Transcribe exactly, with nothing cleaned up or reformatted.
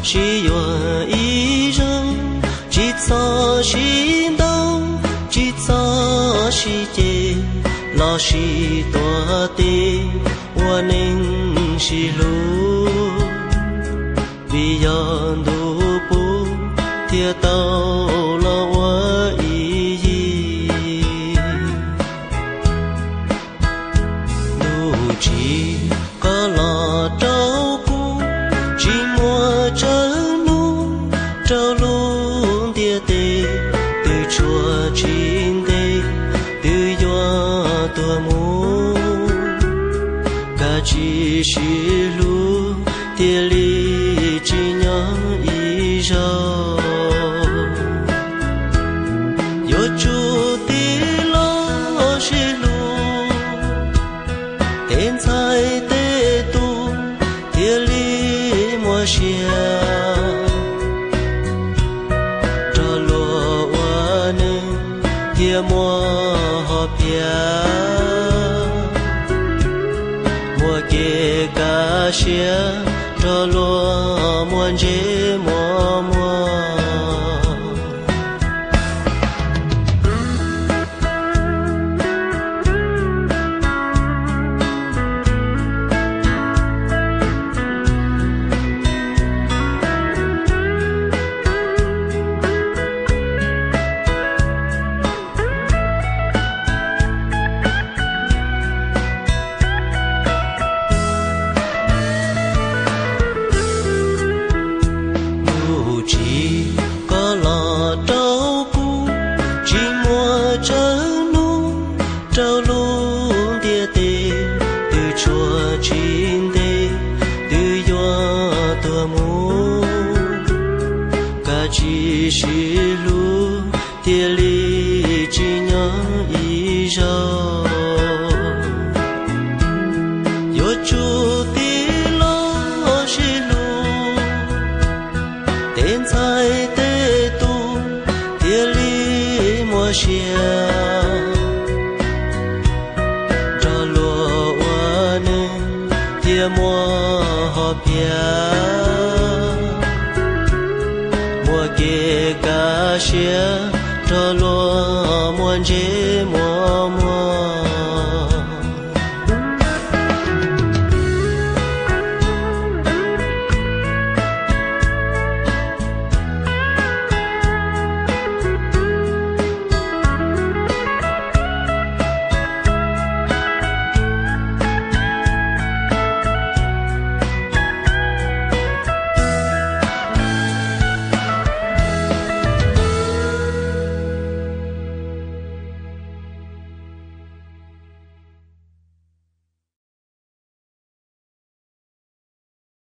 chỉ yo ý rong chỉ cho chỉ đâu chỉ cho chỉ chê lo chỉ tua tê wa ninh chỉ lu vì yo du pu tia tao lo wa ý du chỉ có lo trâu cu chỉ mua trâu nu trâu luôn tia tê từ chùa chín tê từ yo tua mu cả chỉ chỉ lu tia li chỉ nhớ ý rồi yo chu ti lo chỉ lu tên sai tê tu tia li mua xia cho lúa hoa nương tia mua hộp ya mua kia cá xia cho lúa muôn chế mua mua chỉ có lò trâu cu chỉ mua trâu nu trâu luôn tia tê từ chùa chín tê từ yo tua mu cả chỉ chỉ lu tia li chỉ nhớ ý rồi yo chu ti lo chỉ lu tên sai tê tu tia li mua xia cho lúa hoa nương tia mua hộp ya mua kia cá xia cho lúa muôn chế mua mua